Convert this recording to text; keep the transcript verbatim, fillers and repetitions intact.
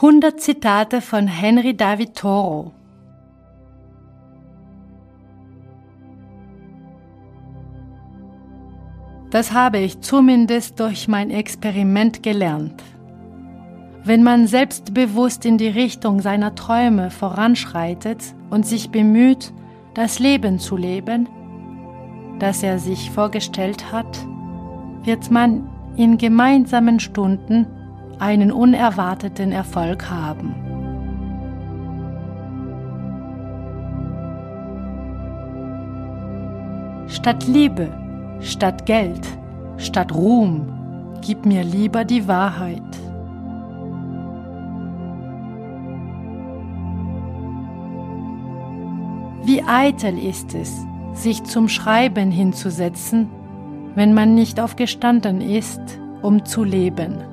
hundert Zitate von Henry David Thoreau. Das habe ich zumindest durch mein Experiment gelernt. Wenn man selbstbewusst in die Richtung seiner Träume voranschreitet und sich bemüht, das Leben zu leben, das er sich vorgestellt hat, wird man in gemeinsamen Stunden einen unerwarteten Erfolg haben. Statt Liebe, statt Geld, statt Ruhm, gib mir lieber die Wahrheit. Wie eitel ist es, sich zum Schreiben hinzusetzen, wenn man nicht aufgestanden ist, um zu leben.